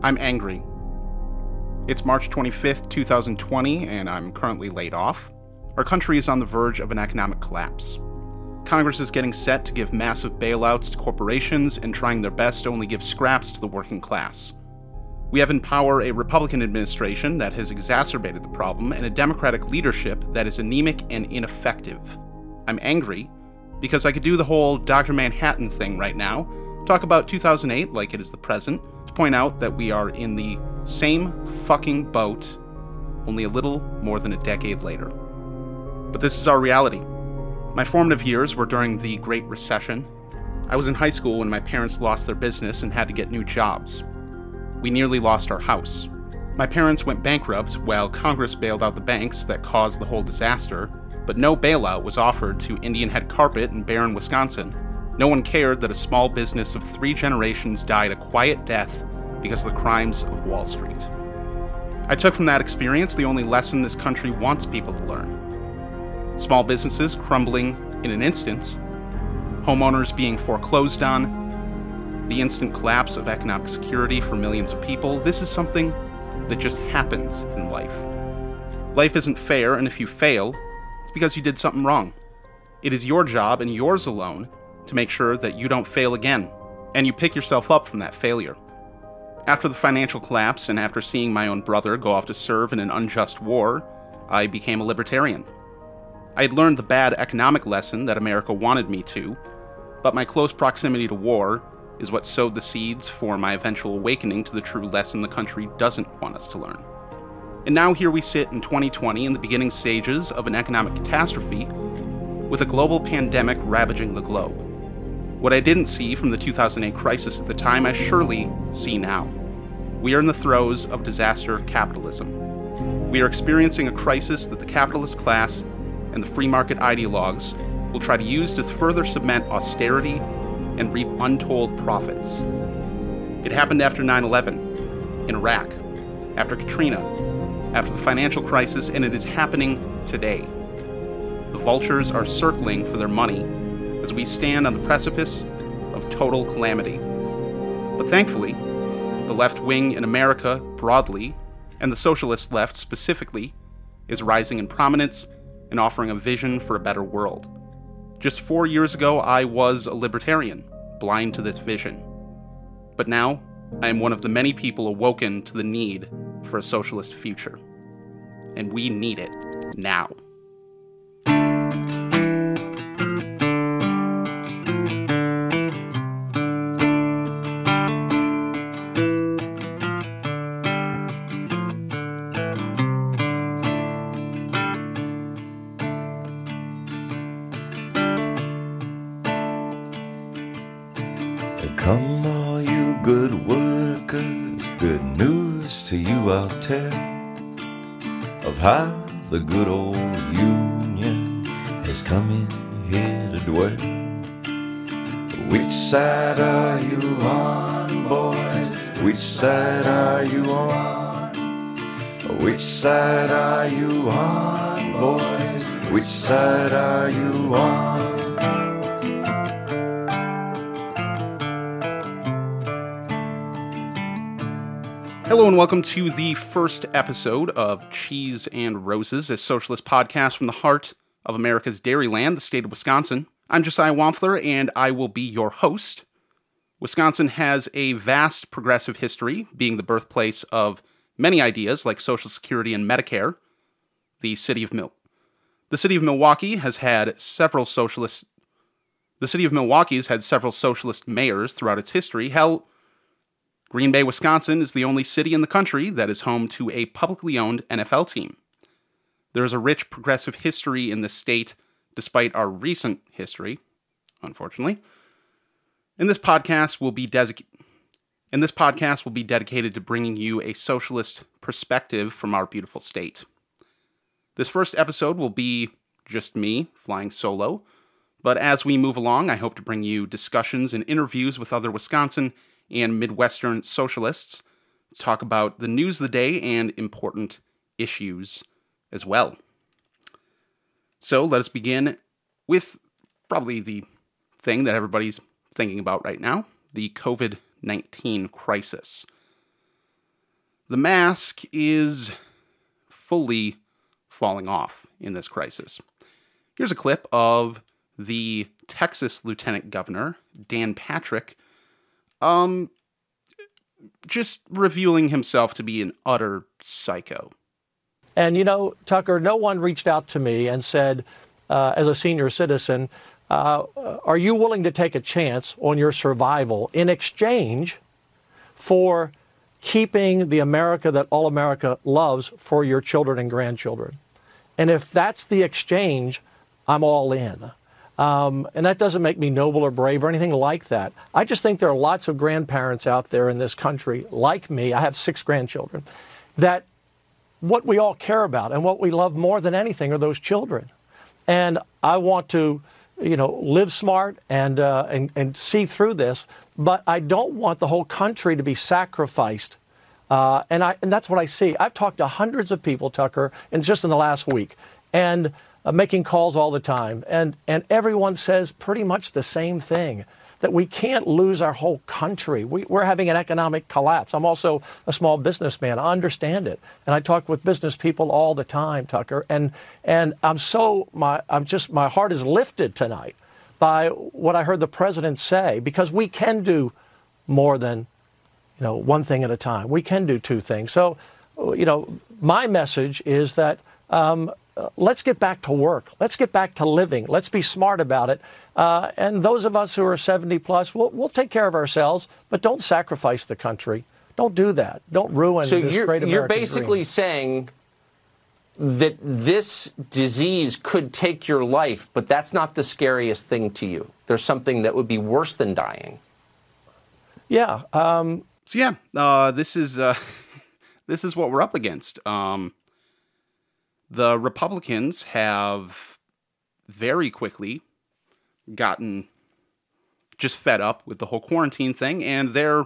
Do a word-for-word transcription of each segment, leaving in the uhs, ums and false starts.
I'm angry. It's March twenty-fifth, twenty twenty, and I'm currently laid off. Our country is on the verge of an economic collapse. Congress is getting set to give massive bailouts to corporations and trying their best to only give scraps to the working class. We have in power a Republican administration that has exacerbated the problem and a Democratic leadership that is anemic and ineffective. I'm angry because I could do the whole Doctor Manhattan thing right now, talk about two thousand eight like it is the present, to point out that we are in the same fucking boat, only a little more than a decade later. But this is our reality. My formative years were during the Great Recession. I was in high school when my parents lost their business and had to get new jobs. We nearly lost our house. My parents went bankrupt while Congress bailed out the banks that caused the whole disaster, but no bailout was offered to Indian Head Carpet in Barron, Wisconsin. No one cared that a small business of three generations died a quiet death because of the crimes of Wall Street. I took from that experience the only lesson this country wants people to learn. Small businesses crumbling in an instant, homeowners being foreclosed on, the instant collapse of economic security for millions of people. This is something that just happens in life. Life isn't fair, and if you fail, it's because you did something wrong. It is your job and yours alone to make sure that you don't fail again, and you pick yourself up from that failure. After the financial collapse and after seeing my own brother go off to serve in an unjust war, I became a libertarian. I had learned the bad economic lesson that America wanted me to, but my close proximity to war is what sowed the seeds for my eventual awakening to the true lesson the country doesn't want us to learn. And now here we sit in twenty twenty in the beginning stages of an economic catastrophe with a global pandemic ravaging the globe. What I didn't see from the two thousand eight crisis at the time, I surely see now. We are in the throes of disaster capitalism. We are experiencing a crisis that the capitalist class and the free market ideologues will try to use to further cement austerity and reap untold profits. It happened after nine eleven, in Iraq, after Katrina, after the financial crisis, and it is happening today. The vultures are circling for their money as we stand on the precipice of total calamity. But thankfully, the left wing in America broadly, and the socialist left specifically, is rising in prominence and offering a vision for a better world. Just four years ago, I was a libertarian, blind to this vision. But now, I am one of the many people awoken to the need for a socialist future. And we need it now. Come all you good workers, good news to you I'll tell of how the good old Union has come in here to dwell. Which side are you on, boys? Which side are you on? Which side are you on, boys? Which side are you on? Hello and welcome to the first episode of Cheese and Roses, a socialist podcast from the heart of America's dairyland, the state of Wisconsin. I'm Josiah Wampfler, and I will be your host. Wisconsin has a vast progressive history, being the birthplace of many ideas like Social Security and Medicare. The city of Mil- the city of Milwaukee has had several socialist. The city of Milwaukee has had several socialist mayors throughout its history. Hell, Green Bay, Wisconsin is the only city in the country that is home to a publicly owned N F L team. There is a rich progressive history in the state, despite our recent history, unfortunately. And this podcast will be dedicated. And this podcast will be dedicated to bringing you a socialist perspective from our beautiful state. This first episode will be just me flying solo, but as we move along, I hope to bring you discussions and interviews with other Wisconsin and Midwestern socialists to talk about the news of the day and important issues as well. So let us begin with probably the thing that everybody's thinking about right now, the covid nineteen crisis. the mask is fully falling off in this crisis. Here's a clip of the Texas Lieutenant Governor, Dan Patrick, um, just revealing himself to be an utter psycho. And, you know, Tucker, no one reached out to me and said, uh, as a senior citizen, uh, are you willing to take a chance on your survival in exchange for keeping the America that all America loves for your children and grandchildren? And if that's the exchange, I'm all in. Um, and that doesn't make me noble or brave or anything like that. I just think there are lots of grandparents out there in this country, like me, I have six grandchildren, that what we all care about and what we love more than anything are those children. And I want to, you know, live smart and, uh, and, and see through this, but I don't want the whole country to be sacrificed. Uh, and, I, and that's what I see. I've talked to hundreds of people, Tucker, and just in the last week, and uh, making calls all the time. And, and everyone says pretty much the same thing, that we can't lose our whole country. We, we're having an economic collapse. I'm also a small businessman. I understand it. And I talk with business people all the time, Tucker. And, and I'm so, my, I'm just, my heart is lifted tonight by what I heard the president say, because we can do more than, you know, one thing at a time. We can do two things. So, you know, my message is that um, uh, let's get back to work. Let's get back to living. Let's be smart about it. Uh, and those of us who are seventy plus, we'll, we'll take care of ourselves, but don't sacrifice the country. Don't do that. Don't ruin so this you're, great American you're basically dream. saying that this disease could take your life, but that's not the scariest thing to you. There's something that would be worse than dying. Yeah. Um, So yeah, uh, this is uh, this is what we're up against. Um, the Republicans have very quickly gotten just fed up with the whole quarantine thing, and they're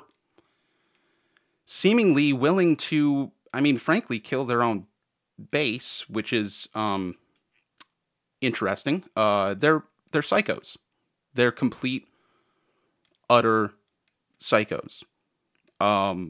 seemingly willing to, I mean, frankly, kill their own base, which is um, interesting. Uh, they're they're psychos. They're complete, utter psychos. Um,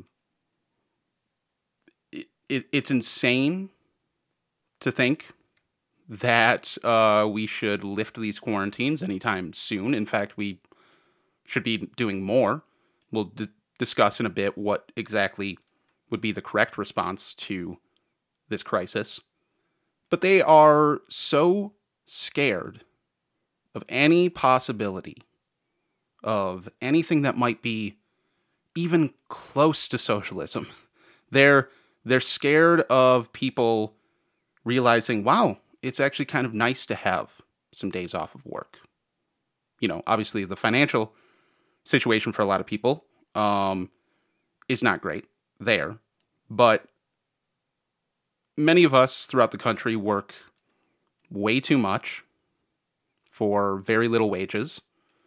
it, it, it's insane to think that uh, we should lift these quarantines anytime soon. In fact, we should be doing more. We'll d- discuss in a bit what exactly would be the correct response to this crisis. But they are so scared of any possibility of anything that might be even close to socialism. They're they're scared of people realizing, wow, it's actually kind of nice to have some days off of work. You know, obviously the financial situation for a lot of people um, is not great there, but many of us throughout the country work way too much for very little wages.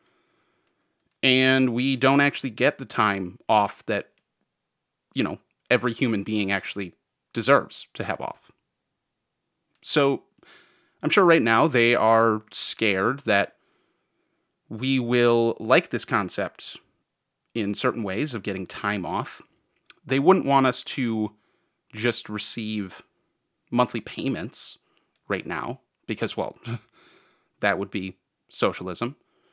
And we don't actually get the time off that, you know, every human being actually deserves to have off. So I'm sure right now they are scared that we will like this concept in certain ways of getting time off. They wouldn't want us to just receive monthly payments right now because, well, that would be socialism.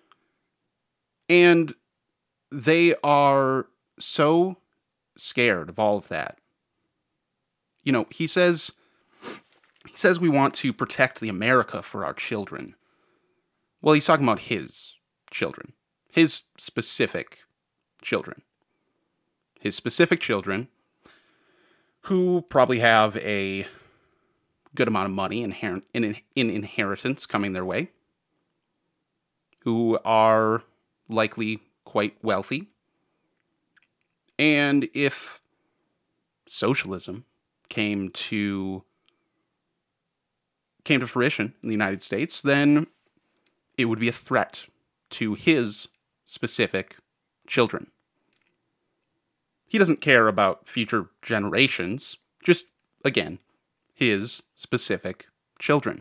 And they are so scared of all of that. You know, he says, he says we want to protect the America for our children. Well, he's talking about his children, his specific children, his specific children who probably have a good amount of money in, in, in inheritance coming their way, who are likely quite wealthy. And if socialism came to came to fruition in the United States, then it would be a threat to his specific children. He doesn't care about future generations, just, again, his specific children.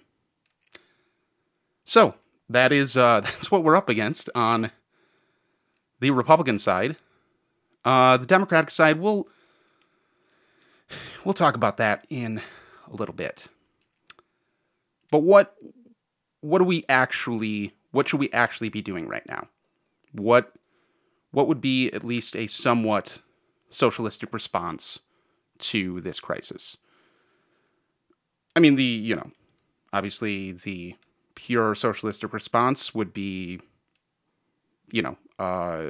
So, that is uh, that's what we're up against on the Republican side. Uh, the Democratic side will, we'll talk about that in a little bit. But what what do we actually what should we actually be doing right now? What what would be at least a somewhat socialistic response to this crisis? I mean, the, you know, obviously the pure socialistic response would be, you know, uh,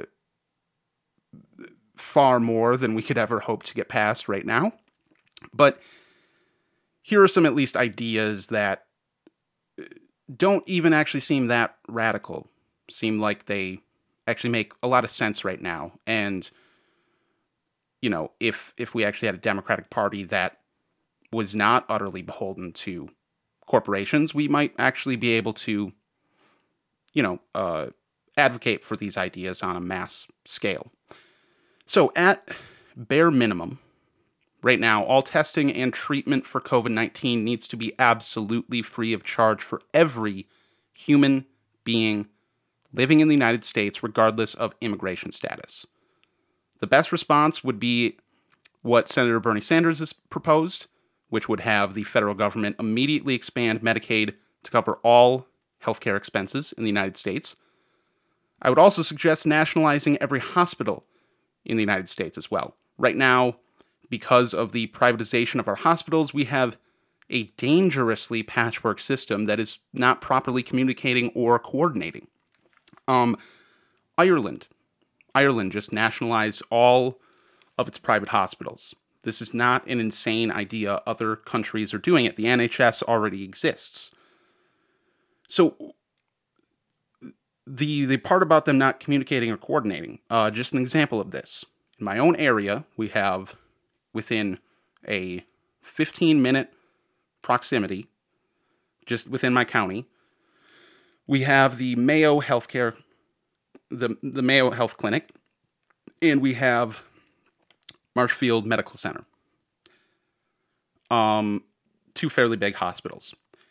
far more than we could ever hope to get past right now. But here are some at least ideas that don't even actually seem that radical, seem like they actually make a lot of sense right now. And, you know, if if we actually had a Democratic Party that was not utterly beholden to corporations, we might actually be able to, you know, uh, advocate for these ideas on a mass scale. So at bare minimum, right now, all testing and treatment for covid nineteen needs to be absolutely free of charge for every human being living in the United States, regardless of immigration status. The best response would be what Senator Bernie Sanders has proposed, which would have the federal government immediately expand Medicaid to cover all healthcare expenses in the United States. I would also suggest nationalizing every hospital in the United States as well. Right now, because of the privatization of our hospitals, we have a dangerously patchwork system that is not properly communicating or coordinating. Um, Ireland. Ireland just nationalized all of its private hospitals. This is not an insane idea. Other countries are doing it. The N H S already exists. So the the part about them not communicating or coordinating, uh, just an example of this. In my own area, we have, within a fifteen-minute proximity, just within my county, we have the Mayo Healthcare, the, the Mayo Health Clinic, and we have Marshfield Medical Center. Um, two fairly big hospitals.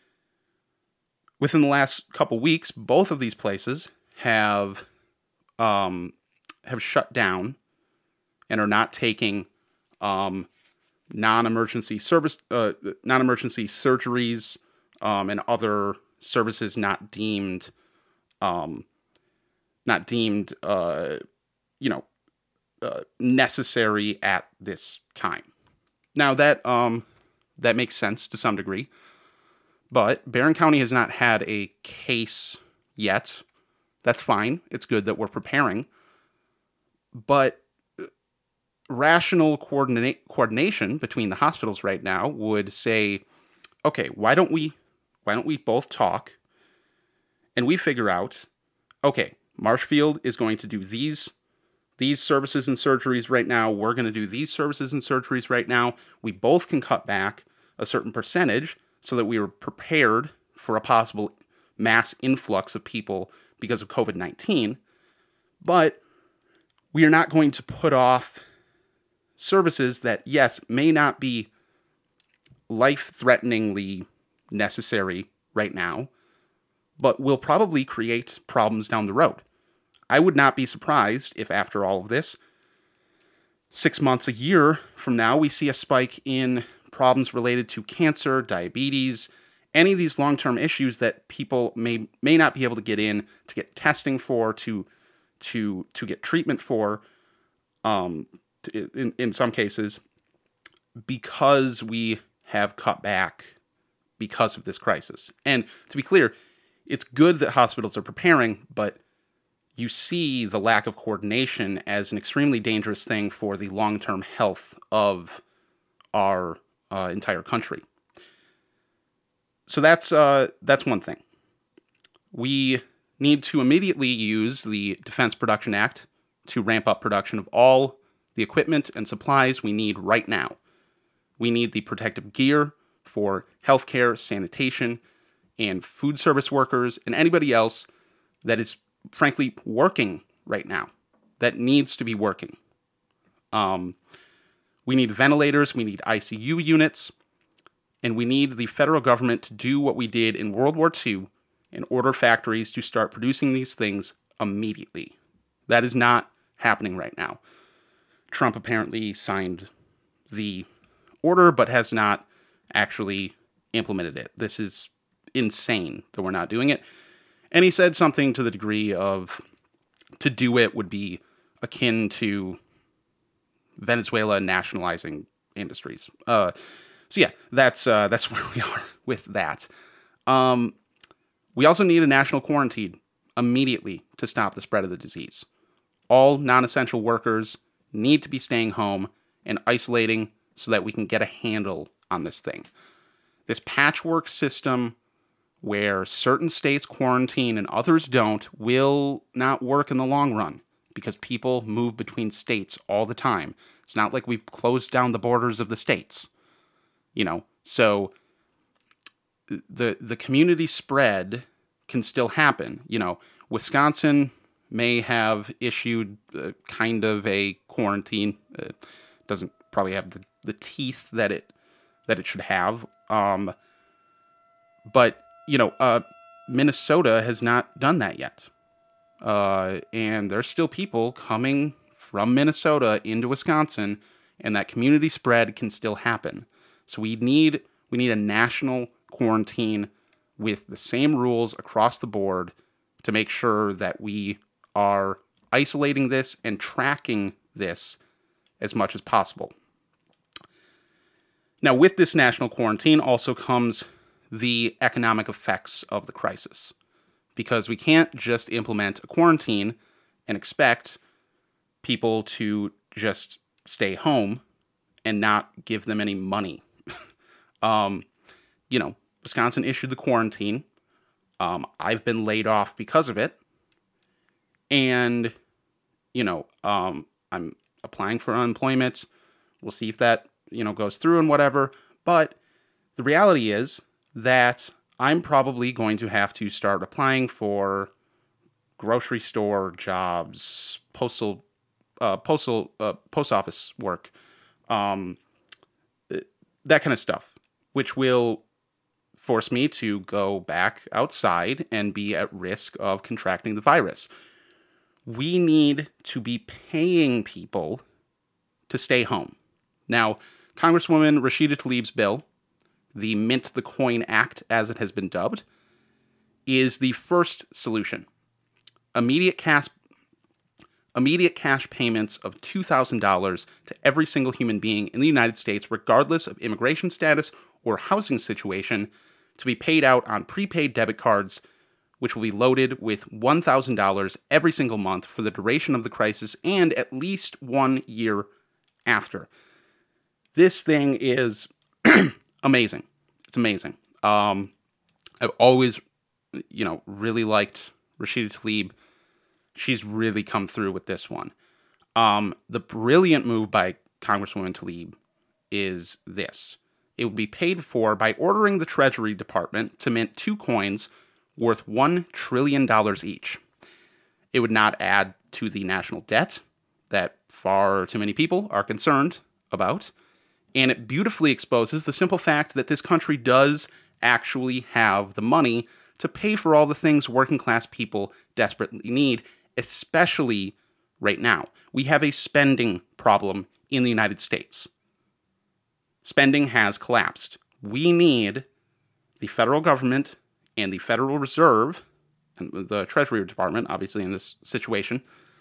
Within the last couple weeks, both of these places have um, have shut down and are not taking um, non-emergency service, uh, non-emergency surgeries um, and other services not deemed, um, not deemed, uh, you know, uh, necessary at this time. Now that um, that makes sense to some degree. But Barron County has not had a case yet. That's fine. It's good that we're preparing. But rational coordinate, coordination between the hospitals right now would say, okay, why don't we why don't we both talk and we figure out, okay, Marshfield is going to do these these services and surgeries right now. We're going to do these services and surgeries right now. We both can cut back a certain percentage so that we were prepared for a possible mass influx of people because of covid nineteen. But we are not going to put off services that, yes, may not be life-threateningly necessary right now, but will probably create problems down the road. I would not be surprised if after all of this, six months, a year from now, we see a spike in problems related to cancer, diabetes, any of these long-term issues that people may may not be able to get in to get testing for, to to to get treatment for, um, to, in in some cases, because we have cut back because of this crisis. And to be clear, it's good that hospitals are preparing, but you see the lack of coordination as an extremely dangerous thing for the long-term health of our uh, entire country. So that's uh, that's one thing. We need to immediately use the Defense Production Act to ramp up production of all the equipment and supplies we need right now. We need the protective gear for healthcare, sanitation, and food service workers, and anybody else that is frankly working right now, that needs to be working. Um, we need ventilators, we need I C U units, and we need the federal government to do what we did in World War Two and order factories to start producing these things immediately. That is not happening right now. Trump apparently signed the order, but has not actually implemented it. This is insane that we're not doing it. And he said something to the degree of, to do it would be akin to Venezuela nationalizing industries. Uh, so yeah, that's uh, that's where we are with that. Um, we also need a national quarantine immediately to stop the spread of the disease. All non-essential workers need to be staying home and isolating so that we can get a handle on this thing. This patchwork system where certain states quarantine and others don't will not work in the long run because people move between states all the time. It's not like we've closed down the borders of the states, you know, so the the community spread can still happen. You know, Wisconsin may have issued uh, kind of a quarantine. Uh, doesn't probably have the, the teeth that it that it should have. Um, but you know, uh, Minnesota has not done that yet, uh, and there's still people coming from Minnesota into Wisconsin, and that community spread can still happen. So we need we need a national quarantine with the same rules across the board to make sure that we are isolating this and tracking this as much as possible. Now, with this national quarantine also comes the economic effects of the crisis, because we can't just implement a quarantine and expect people to just stay home and not give them any money. um, you know, Wisconsin issued the quarantine. Um, I've been laid off because of it. And, you know, um, I'm applying for unemployment. We'll see if that, you know, goes through and whatever. But the reality is that I'm probably going to have to start applying for grocery store jobs, postal, uh, postal, uh, post office work, um, that kind of stuff, which will force me to go back outside and be at risk of contracting the virus. We need to be paying people to stay home. Now, Congresswoman Rashida Tlaib's bill, the Mint the Coin Act, as it has been dubbed, is the first solution. Immediate cash, immediate cash payments of two thousand dollars to every single human being in the United States, regardless of immigration status or housing situation, to be paid out on prepaid debit cards, which will be loaded with one thousand dollars every single month for the duration of the crisis and at least one year after. This thing is amazing. It's amazing. Um, I've always, you know, really liked Rashida Tlaib. She's really come through with this one. Um, the brilliant move by Congresswoman Tlaib is this. It would be paid for by ordering the Treasury Department to mint two coins worth one trillion dollars each. It would not add to the national debt that far too many people are concerned about. And it beautifully exposes the simple fact that this country does actually have the money to pay for all the things working class people desperately need, especially right now. We have a spending problem in the United States. Spending has collapsed. We need the federal government and the Federal Reserve, and the Treasury Department, obviously in this situation,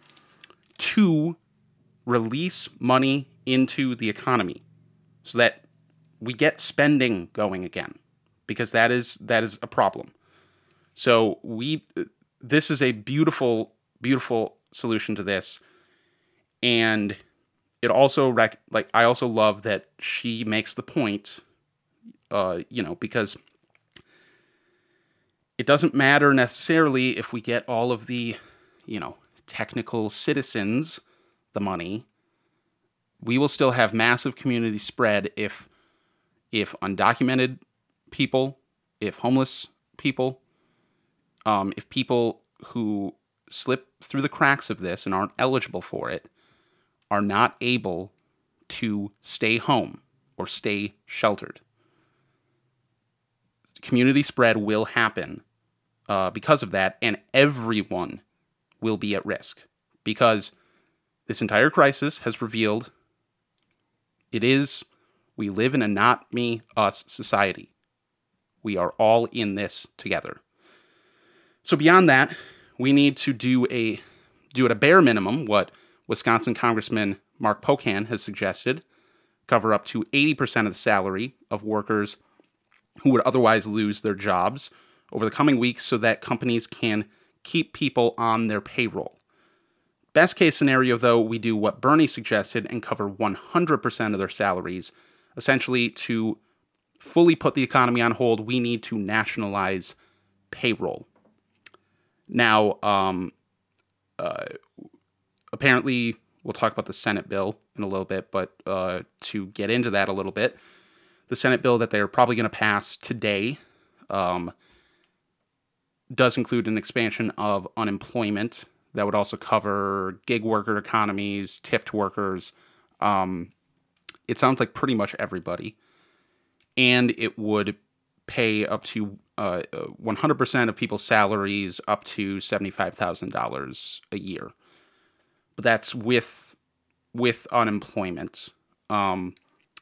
to release money into the economy so that we get spending going again, because that is that is a problem. So we, this is a beautiful, beautiful solution to this, and it also rec- like I also love that she makes the point, uh, you know, because it doesn't matter necessarily if we get all of the, you know, technical citizens the money. We will still have massive community spread if if undocumented people, if homeless people, um, if people who slip through the cracks of this and aren't eligible for it are not able to stay home or stay sheltered. Community spread will happen uh, because of that, and everyone will be at risk, because this entire crisis has revealed it is We live in a not me, us society. We are all in this together. So beyond that, we need to do a do at a bare minimum what Wisconsin Congressman Mark Pocan has suggested, cover up to eighty percent of the salary of workers who would otherwise lose their jobs over the coming weeks so that companies can keep people on their payroll. Best case scenario, though, we do what Bernie suggested and cover one hundred percent of their salaries. Essentially, to fully put the economy on hold, we need to nationalize payroll. Now, um, uh, apparently, we'll talk about the Senate bill in a little bit, but uh, to get into that a little bit, the Senate bill that they're probably going to pass today um, does include an expansion of unemployment that would also cover gig worker economies, tipped workers. Um, it sounds like pretty much everybody. And it would pay up to uh, one hundred percent of people's salaries up to seventy-five thousand dollars a year. But that's with with unemployment. Um,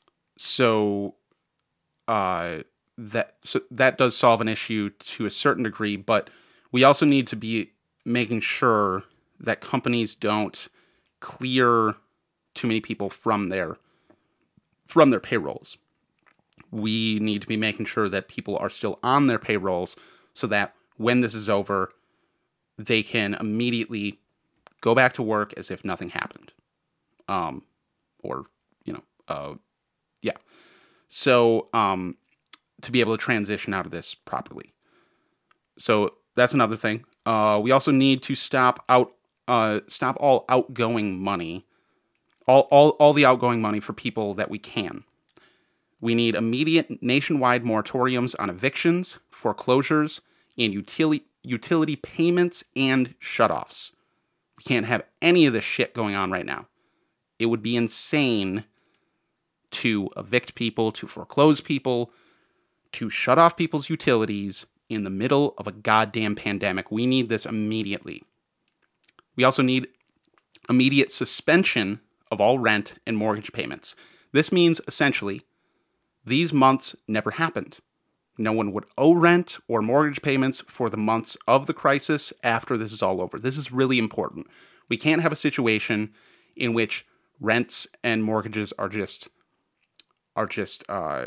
so uh, that so that does solve an issue to a certain degree, but we also need to be making sure that companies don't clear too many people from their from their payrolls. We need to be making sure that people are still on their payrolls so that when this is over, they can immediately go back to work as if nothing happened. Um, or, you know, uh, yeah. So, um, to be able to transition out of this properly. So that's another thing. Uh, we also need to stop out, uh, stop all outgoing money, all, all, all the outgoing money for people that we can. We need immediate nationwide moratoriums on evictions, foreclosures, and utility utility payments and shutoffs. We can't have any of this shit going on right now. It would be insane to evict people, to foreclose people, to shut off people's utilities in the middle of a goddamn pandemic. We need this immediately. We also need immediate suspension of all rent and mortgage payments. This means essentially these months never happened. No one would owe rent or mortgage payments for the months of the crisis after this is all over. This is really important. We can't have a situation in which rents and mortgages are just are just uh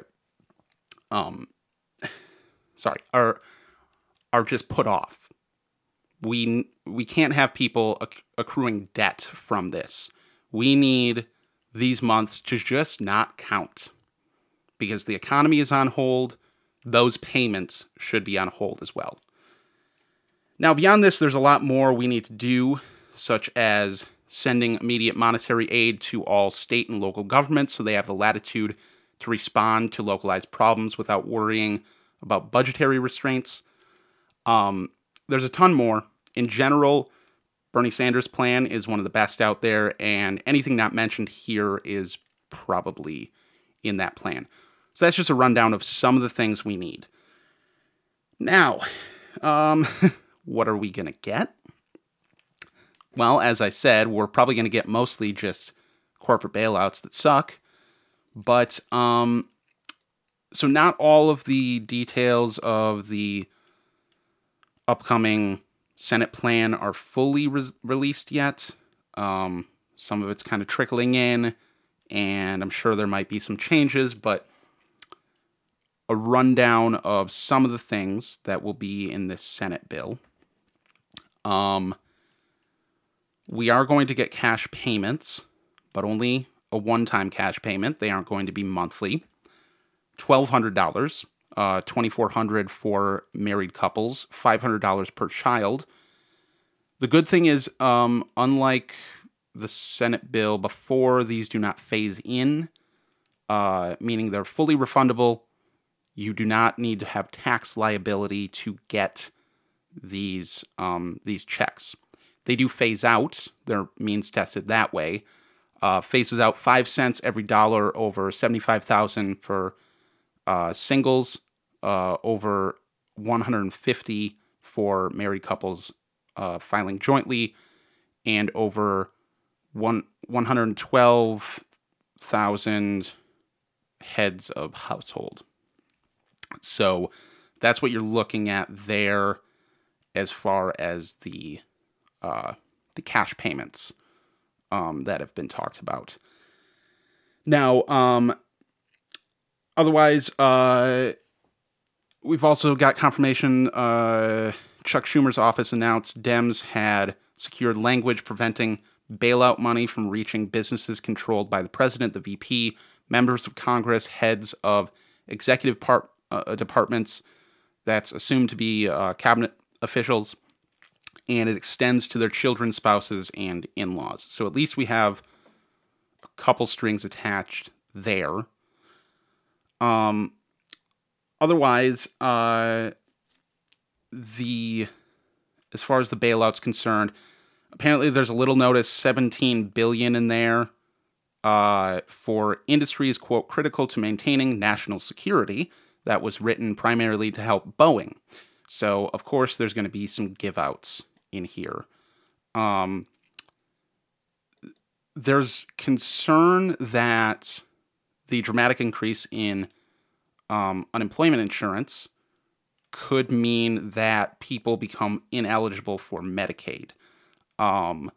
um sorry, are are just put off. We we can't have people acc- accruing debt from this. We need these months to just not count. Because the economy is on hold, those payments should be on hold as well. Now, beyond this, there's a lot more we need to do, such as sending immediate monetary aid to all state and local governments so they have the latitude to respond to localized problems without worrying about budgetary restraints. Um, there's a ton more. In general, Bernie Sanders' plan is one of the best out there, and anything not mentioned here is probably in that plan. So that's just a rundown of some of the things we need. Now, um, what are we going to get? Well, as I said, we're probably going to get mostly just corporate bailouts that suck. But, um, so not all of the details of the upcoming Senate plan are fully re- released yet. Um, some of it's kind of trickling in, and I'm sure there might be some changes, but a rundown of some of the things that will be in this Senate bill. Um, we are going to get cash payments, but only a one-time cash payment. They aren't going to be monthly. twelve hundred dollars, uh, twenty-four hundred dollars for married couples, five hundred dollars per child. The good thing is, um, unlike the Senate bill before, these do not phase in, uh, meaning they're fully refundable. You do not need to have tax liability to get these um, these checks. They do phase out. They're means tested that way. Uh, phases out five cents every dollar over seventy-five thousand for uh, singles, uh, over one hundred fifty for married couples uh, filing jointly, and over one one hundred twelve thousand heads of household. So that's what you're looking at there as far as the uh, the cash payments um, that have been talked about. Now, um, otherwise, uh, we've also got confirmation. Uh, Chuck Schumer's office announced Dems had secured language preventing bailout money from reaching businesses controlled by the president, the V P, members of Congress, heads of executive part, uh, departments that's assumed to be uh, cabinet officials, and it extends to their children, spouses, and in-laws. So at least we have a couple strings attached there. Um, otherwise, uh, the as far as the bailout's concerned, apparently there's a little notice, seventeen billion dollars in there uh, for industries, quote, critical to maintaining national security. That was written primarily to help Boeing. So, of course, there's going to be some give-outs in here. Um, there's concern that the dramatic increase in um, unemployment insurance could mean that people become ineligible for Medicaid. Um,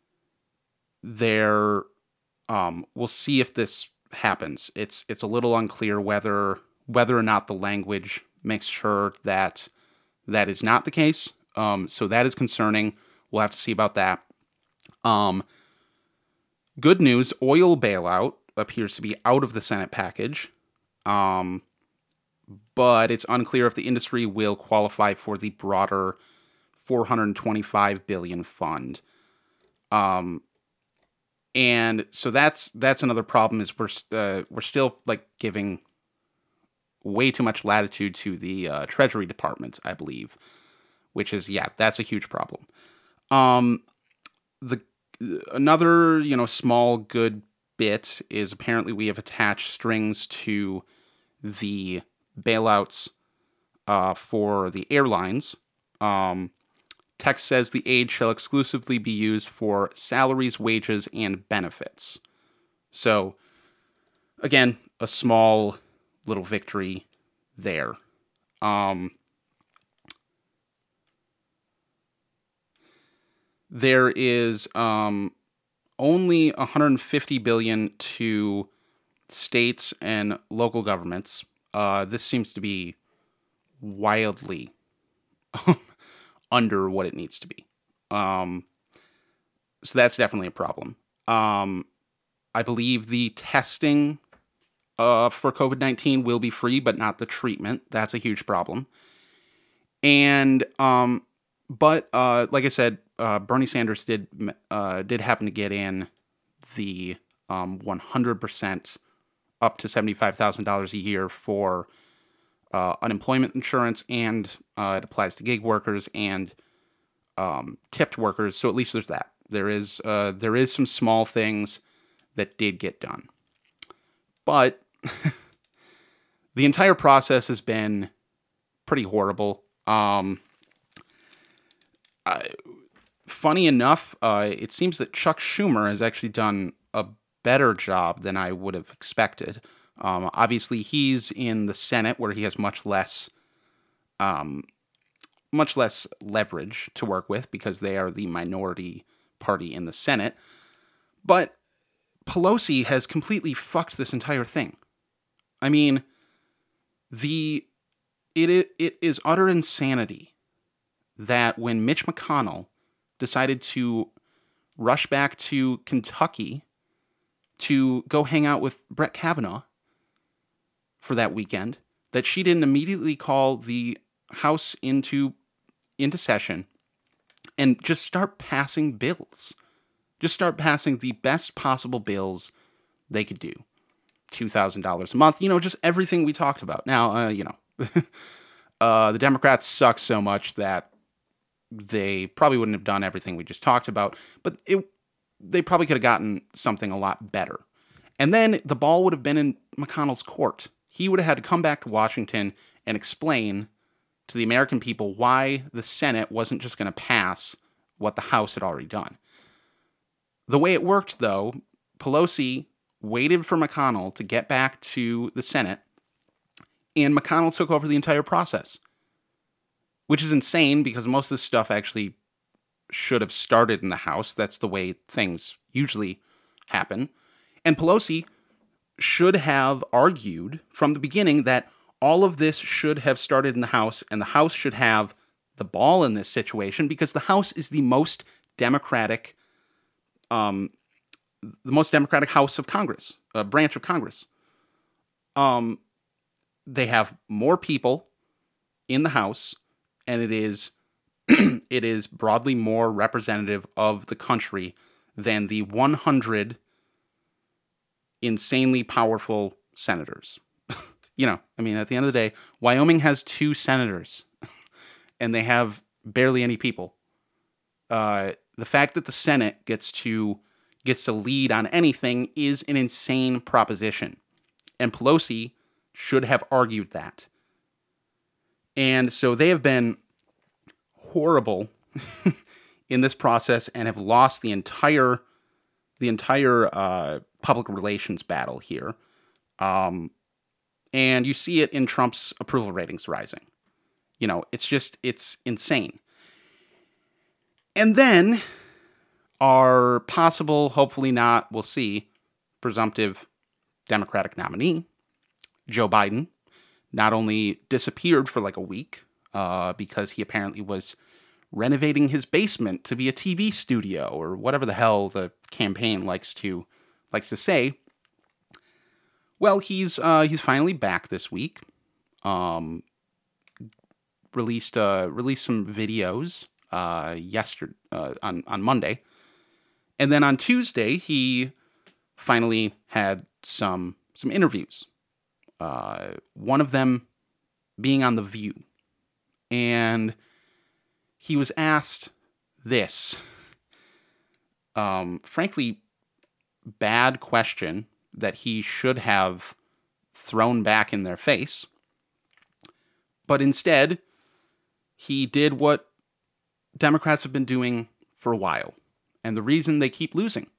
there, um, we'll see if this happens. It's it's a little unclear whether whether or not the language makes sure that that is not the case. Um, so that is concerning. We'll have to see about that. Um, good news, oil bailout appears to be out of the Senate package. Um, but it's unclear if the industry will qualify for the broader four hundred twenty-five billion dollars fund. Um, and so that's that's another problem is we're uh, we're still like giving way too much latitude to the uh, Treasury Department, I believe, which is yeah, that's a huge problem. Um, the another you know small good bit is apparently we have attached strings to the bailouts uh, for the airlines. Um, text says the aid shall exclusively be used for salaries, wages, and benefits. So, again, a small little victory there. Um, there is um, only one hundred fifty billion dollars to states and local governments. Uh, this seems to be wildly under what it needs to be. Um, so that's definitely a problem. Um, I believe the testing uh, for covid nineteen will be free, but not the treatment. That's a huge problem. And, um, but uh, like I said, uh, Bernie Sanders did uh, did happen to get in the um, one hundred percent up to seventy-five thousand dollars a year for uh, unemployment insurance, and uh, it applies to gig workers and um, tipped workers. So at least there's that. There is uh, there is some small things that did get done, but the entire process has been pretty horrible. Um, I, funny enough, uh, it seems that Chuck Schumer has actually done a better job than I would have expected. Um, obviously, he's in the Senate where he has much less, um, much less leverage to work with because they are the minority party in the Senate. But Pelosi has completely fucked this entire thing. I mean, the it it is utter insanity that when Mitch McConnell decided to rush back to Kentucky to go hang out with Brett Kavanaugh for that weekend, that she didn't immediately call the House into into session and just start passing bills. Just start passing the best possible bills they could do. two thousand dollars a month, you know, just everything we talked about. Now, uh, you know, uh, the Democrats suck so much that they probably wouldn't have done everything we just talked about, but it they probably could have gotten something a lot better. And then the ball would have been in McConnell's court. He would have had to come back to Washington and explain to the American people why the Senate wasn't just going to pass what the House had already done. The way it worked, though, Pelosi waited for McConnell to get back to the Senate, and McConnell took over the entire process, which is insane because most of this stuff actually should have started in the House. That's the way things usually happen. And Pelosi should have argued from the beginning that all of this should have started in the House, and the House should have the ball in this situation because the House is the most democratic, um, the most democratic House of Congress, a branch of Congress. Um, they have more people in the House, and it is it is broadly more representative of the country than the one hundred insanely powerful senators. You know, I mean, at the end of the day, Wyoming has two senators, and they have barely any people. Uh, the fact that the Senate gets to gets to lead on anything is an insane proposition, and Pelosi should have argued that. And so they have been horrible in this process and have lost the entire the entire uh, public relations battle here. Um, and you see it in Trump's approval ratings rising. You know, it's just, it's insane. And then our possible, hopefully not, we'll see, presumptive Democratic nominee, Joe Biden, not only disappeared for like a week uh, because he apparently was renovating his basement to be a T V studio or whatever the hell the campaign likes to likes to say. Well, he's uh, he's finally back this week. Um, released uh, released some videos uh, yesterday uh, on on Monday, and then on Tuesday he finally had some some interviews. Uh, one of them being on The View, and he was asked this, um, frankly, bad question that he should have thrown back in their face. But instead, he did what Democrats have been doing for a while. And the reason they keep losing.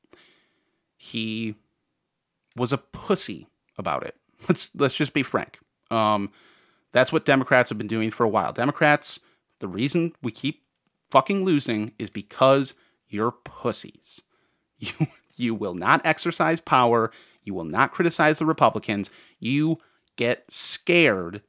He was a pussy about it. Let's let's just be frank. Um, that's what Democrats have been doing for a while. Democrats, the reason we keep fucking losing is because you're pussies. You you will not exercise power. You will not criticize the Republicans. You get scared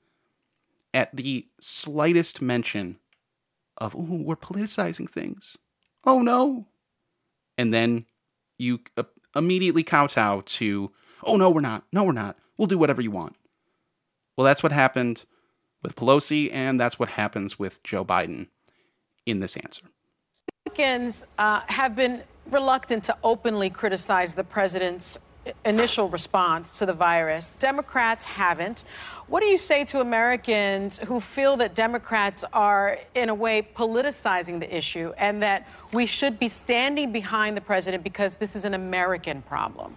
at the slightest mention of, ooh, we're politicizing things. Oh, no. And then you uh, immediately kowtow to, oh, no, we're not. No, we're not. We'll do whatever you want. Well, that's what happened with Pelosi, and that's what happens with Joe Biden in this answer. Republicans uh, have been reluctant to openly criticize the president's initial response to the virus. Democrats haven't. What do you say to Americans who feel that Democrats are, in a way, politicizing the issue and that we should be standing behind the president because this is an American problem?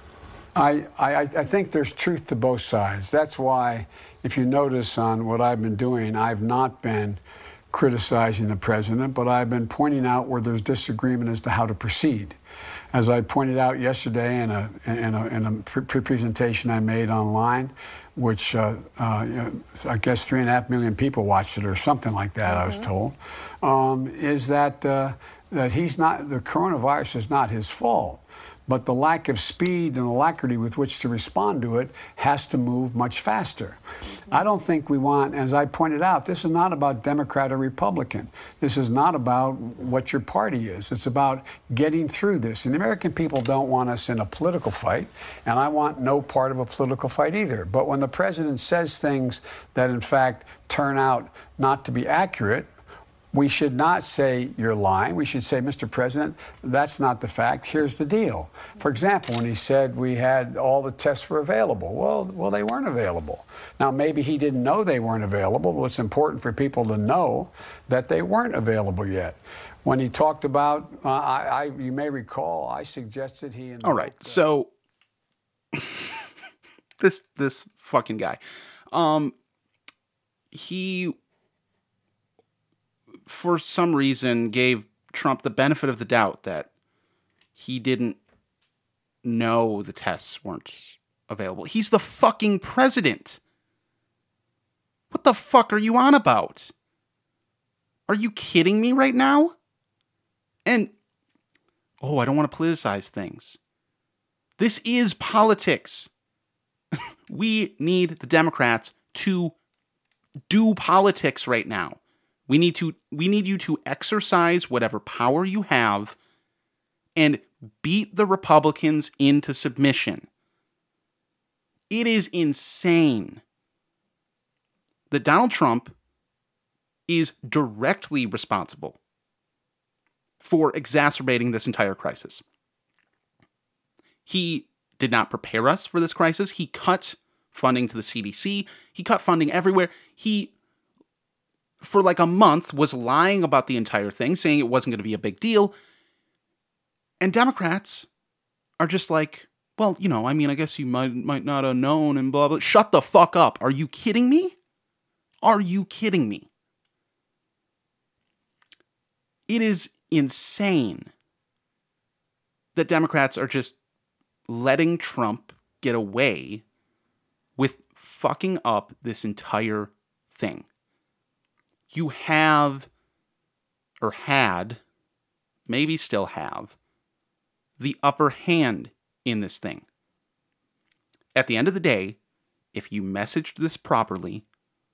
I, I, I think there's truth to both sides. That's why, if you notice on what I've been doing, I've not been criticizing the president, but I've been pointing out where there's disagreement as to how to proceed. As I pointed out yesterday in a in a, in a pre- presentation I made online, which uh, uh, you know, I guess three and a half million people watched it or something like that, mm-hmm. I was told, um, is that uh, that he's not, the coronavirus is not his fault. But the lack of speed and alacrity with which to respond to it has to move much faster. I don't think we want, as I pointed out, this is not about Democrat or Republican. This is not about what your party is. It's about getting through this. And the American people don't want us in a political fight, and I want no part of a political fight either. But when the president says things that, in fact, turn out not to be accurate, we should not say you're lying. We should say, Mister President, that's not the fact. Here's the deal. For example, when he said we had all the tests were available. Well, well, they weren't available. Now, maybe he didn't know they weren't available, but it's important for people to know that they weren't available yet. When he talked about, uh, I, I, you may recall, I suggested he. Invoked, all right, so this this fucking guy, um, he. for some reason, gave Trump the benefit of the doubt that he didn't know the tests weren't available. He's the fucking president. What the fuck are you on about? Are you kidding me right now? And, oh, I don't want to politicize things. This is politics. We need the Democrats to do politics right now. We need to, we need you to exercise whatever power you have and beat the Republicans into submission. It is insane that Donald Trump is directly responsible for exacerbating this entire crisis. He did not prepare us for this crisis. He cut funding to the C D C. He cut funding everywhere. He, for like a month, was lying about the entire thing, saying it wasn't going to be a big deal. And Democrats are just like, well, you know, I mean, I guess you might might not have known and blah, blah. Shut the fuck up. Are you kidding me? Are you kidding me? It is insane that Democrats are just letting Trump get away with fucking up this entire thing. You have, or had, maybe still have, the upper hand in this thing. At the end of the day, if you messaged this properly,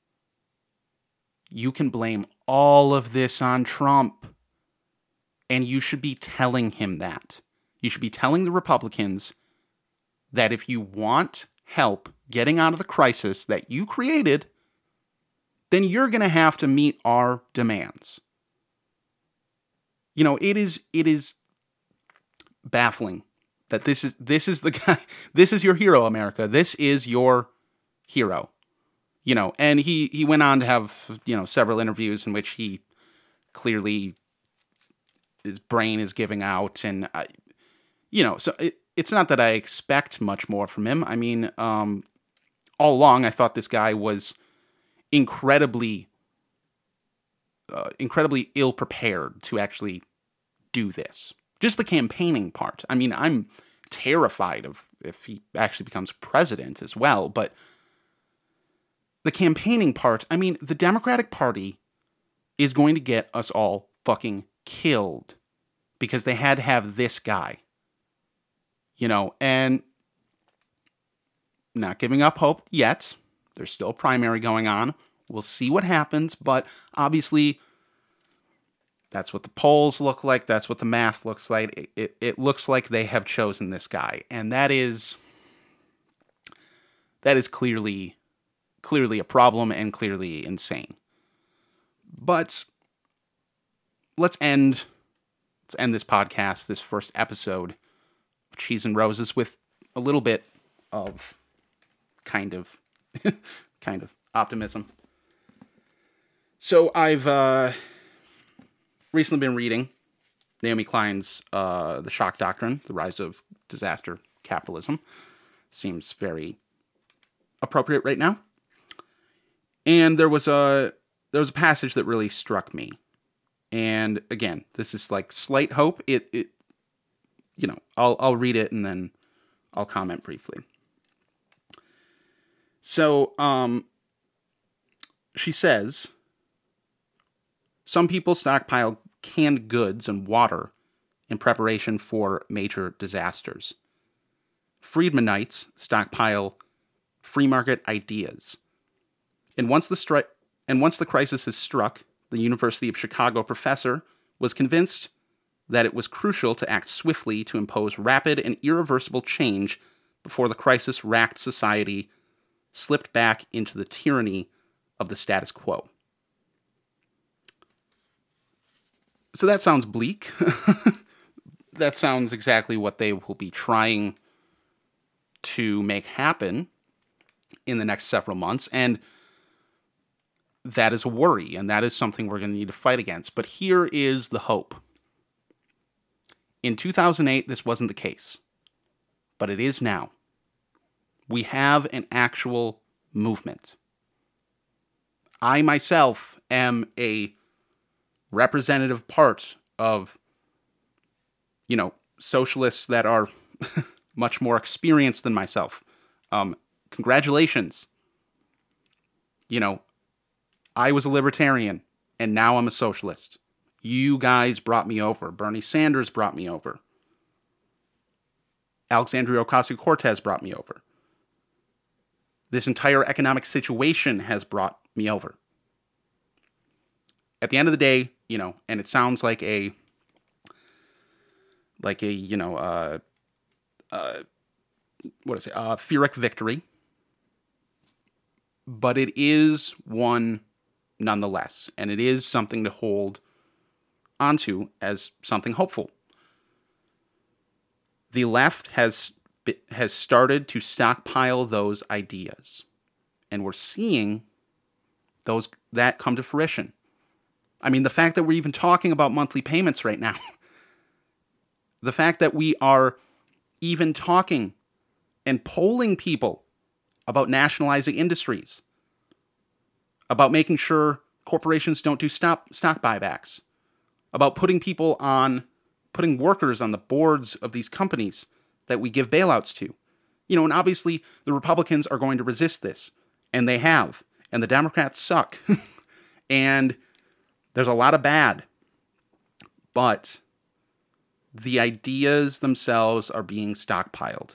you can blame all of this on Trump. And you should be telling him that. You should be telling the Republicans that if you want help getting out of the crisis that you created, then you're going to have to meet our demands. You know, it is it is baffling that this is this is the guy, this is your hero, America. This is your hero. You know, and he he went on to have, you know, several interviews in which he clearly, his brain is giving out, and I, you know, so it, it's not that I expect much more from him. I mean, um, all along I thought this guy was incredibly, uh, incredibly ill prepared to actually do this. Just the campaigning part. I mean, I'm terrified of if he actually becomes president as well, but the campaigning part, I mean, the Democratic Party is going to get us all fucking killed because they had to have this guy, you know, and not giving up hope yet. There's still a primary going on. We'll see what happens, but obviously that's what the polls look like. That's what the math looks like. It, it, it looks like they have chosen this guy, and that is that is clearly clearly a problem and clearly insane. But let's end let's end this podcast, this first episode of Cheese and Roses, with a little bit of kind of kind of optimism. So I've uh, recently been reading Naomi Klein's uh, The Shock Doctrine, The Rise of Disaster Capitalism. Seems very appropriate right now. And there was a there was a passage that really struck me. And again, this is like slight hope. It it you know, I'll I'll read it and then I'll comment briefly. So, um she says, some people stockpile canned goods and water in preparation for major disasters. Friedmanites stockpile free market ideas. And once the stri- and once the crisis has struck, the University of Chicago professor was convinced that it was crucial to act swiftly to impose rapid and irreversible change before the crisis-racked society slipped back into the tyranny of the status quo. So that sounds bleak. That sounds exactly what they will be trying to make happen in the next several months, and that is a worry, and that is something we're going to need to fight against. But here is the hope. In two thousand eight, this wasn't the case, but it is now. We have an actual movement. I myself am a representative part of, you know, socialists that are much more experienced than myself. Um, congratulations. You know, I was a libertarian, and now I'm a socialist. You guys brought me over. Bernie Sanders brought me over. Alexandria Ocasio-Cortez brought me over. This entire economic situation has brought me over. At the end of the day, you know, and it sounds like a, like a, you know, uh, uh, what is it, uh, Pyrrhic victory. But it is one nonetheless, and it is something to hold onto as something hopeful. The left has has started to stockpile those ideas, and we're seeing those that come to fruition. I mean, the fact that we're even talking about monthly payments right now, the fact that we are even talking and polling people about nationalizing industries, about making sure corporations don't do stop, stock buybacks, about putting people on, putting workers on the boards of these companies that we give bailouts to. You know, and obviously the Republicans are going to resist this, and they have, and the Democrats suck. And there's a lot of bad, but the ideas themselves are being stockpiled.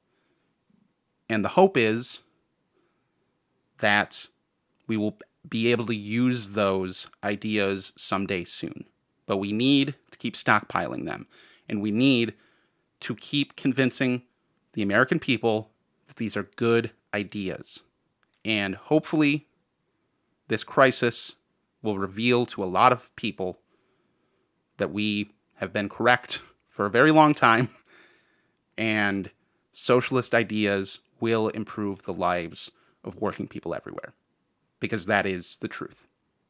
And the hope is that we will be able to use those ideas someday soon. But we need to keep stockpiling them. And we need to keep convincing the American people that these are good ideas. And hopefully this crisis will reveal to a lot of people that we have been correct for a very long time, and socialist ideas will improve the lives of working people everywhere, because that is the truth.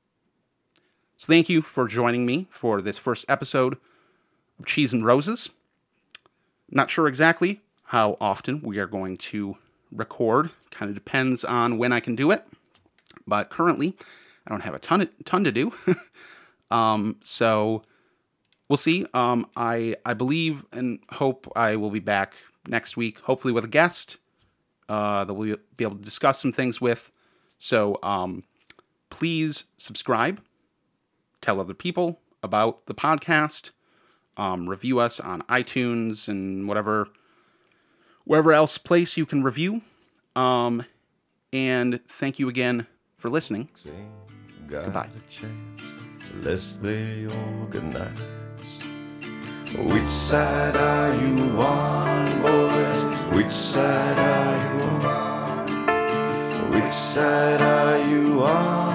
So thank you for joining me for this first episode of Cheese and Roses. Not sure exactly how often we are going to record. Kind of depends on when I can do it. But currently, I don't have a ton, of, ton to do. um, so we'll see. Um, I, I believe and hope I will be back next week, hopefully with a guest uh, that we'll be able to discuss some things with. So um, please subscribe. Tell other people about the podcast. Um, review us on iTunes and whatever, wherever else place you can review. Um, and thank you again for listening. Goodbye. Lest they organize. Which side are you on, boys? Which side are you on? Which side are you on?